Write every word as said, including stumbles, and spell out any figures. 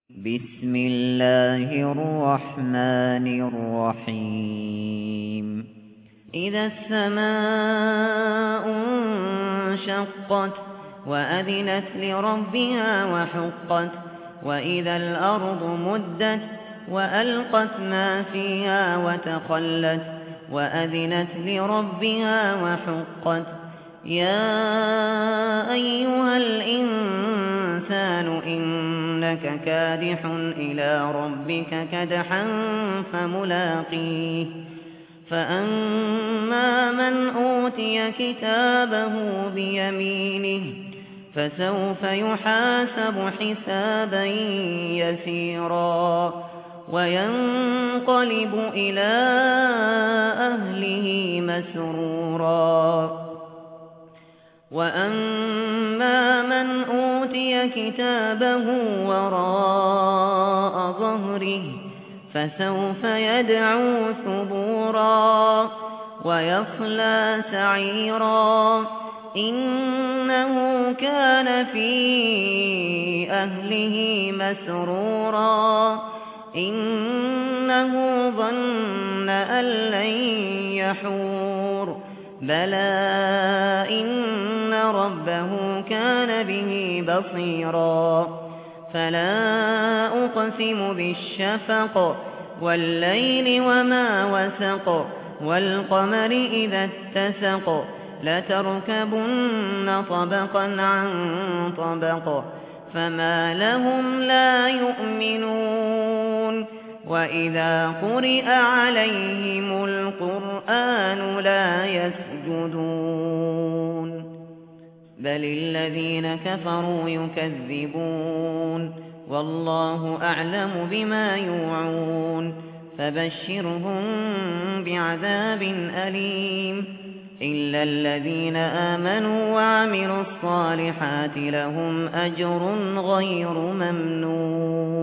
بسم الله الرحمن الرحيم إذا السماء انشقت وأذنت لربها وحقت وإذا الأرض مدت وألقت ما فيها وتخلت وأذنت لربها وحقت يا أيها الإنسان إنك كادح إلى ربك كدحا فملاقيه فأما من أوتي كتابه بيمينه فسوف يحاسب حسابا يسيرا وينقلب إلى أهله مسرورا وأما من أوتي كتابه وراء ظهره فسوف يدعو ثبورا ويصلى سعيرا إنه كان في أهله مسرورا إنه ظن أن لن يحور بلى إن ربه كان به بصيرا فلا أقسم بالشفق والليل وما وسق والقمر إذا اتسق لتركبن طبقا عن طبق فما لهم لا يؤمنون وإذا قرئ عليهم القرآن لا يسجدون بل الذين كفروا يكذبون والله أعلم بما يوعون فبشرهم بعذاب أليم إلا الذين آمنوا وعملوا الصالحات لهم أجر غير ممنون